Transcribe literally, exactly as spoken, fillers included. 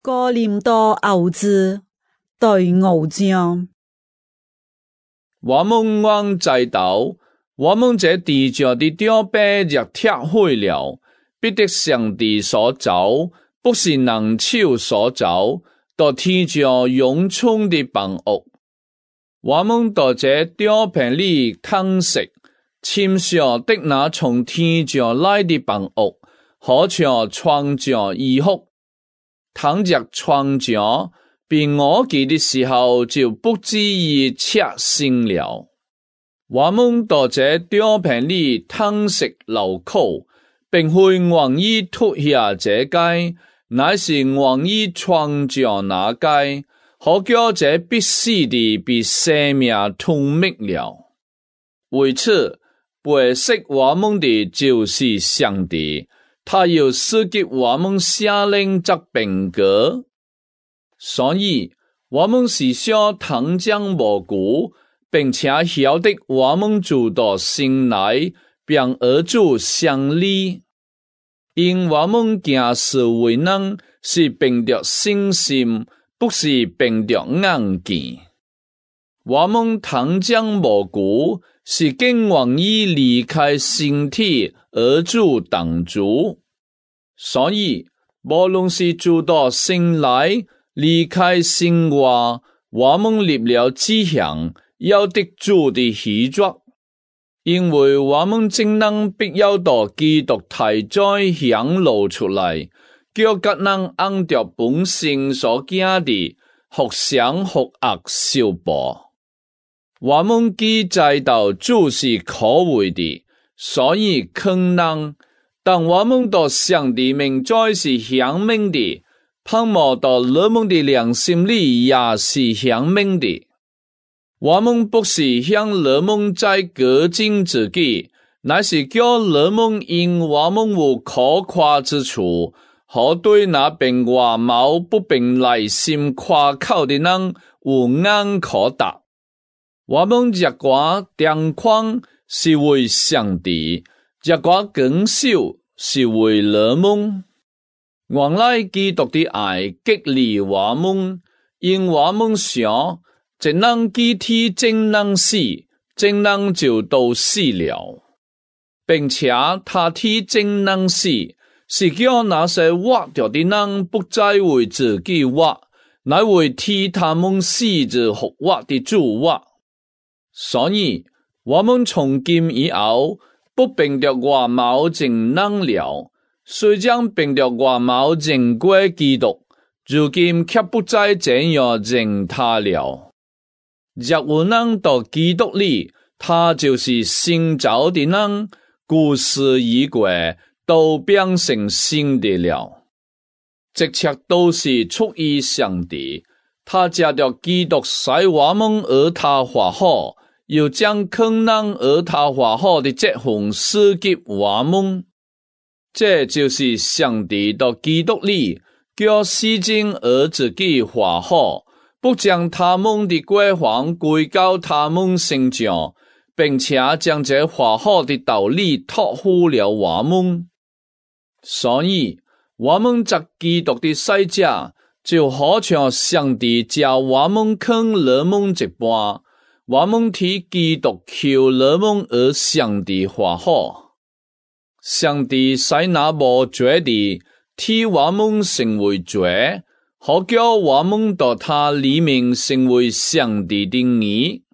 哥林多後字第五章。 我們往在道，我們這地上的雕碑若拆毀了，必得上帝所造，不是人手所造，到天上永存的房屋。我們到這雕片裏吞食，침上的那從天上來的房屋，好像創造衣服。躺着床上被餓飢的時候，就不至於赤身了。我們到這雕片裏吞食勞苦，並非願意脱下這階，乃是願意創造那階，好叫這必死的被生命吞滅了。為此，背識我們的就是上帝。他要施給我們下令則變革，所以我們是想糖漿蘑菇，並且曉得我們主到心內，並與主相離，因我們行事為人是憑着信心，不是憑着眼見。我們糖漿蘑菇是更願意離開身體而主當主，所以無論是主到心內，離開心外，我們立了志向，要得主的喜悅，因為我們正能必要到基督體在顯露出來，叫各人按着本性所行的，互相互惡相報。我們既知道主是可畏的，所以肯能，但我們到上帝名在是顯明的，盼望到你們的良心裡也是顯明的。我們不是向你們在革盡自己，乃是叫你們因我們有可誇之處，好對那憑外貌不憑內心誇口的人有眼可答。我們這掛頂框是為上帝，這掛更秀是為你們。原來基督的愛激勵我們，因我們想，一人既替真人死，真人就都死了，並且他替真人死，是叫那些活着的人不再為自己活，乃為替他們死之復活的主活。所以，我們從今以後不憑着外貌認人了，雖將憑着外貌認過基督，如今卻不再這樣認他了。若有人到基督裡，他就是新造的人，舊事已過，都變成新的了。這切都是出於上帝，他藉着基督使我們與他和好，又將肯能與他和好的這份賜給我們。這就是上帝到基督裡，叫世人與自己和好，不將他們的過犯歸到他們身上，並且將這和好的道理託付了我們。所以，我們在基督的使者，就好像上帝叫我們坑你們一般，我們替基督求你們與上帝和好。上帝使那無罪的替我們成為罪，好叫我們到他裡面成為上帝的義。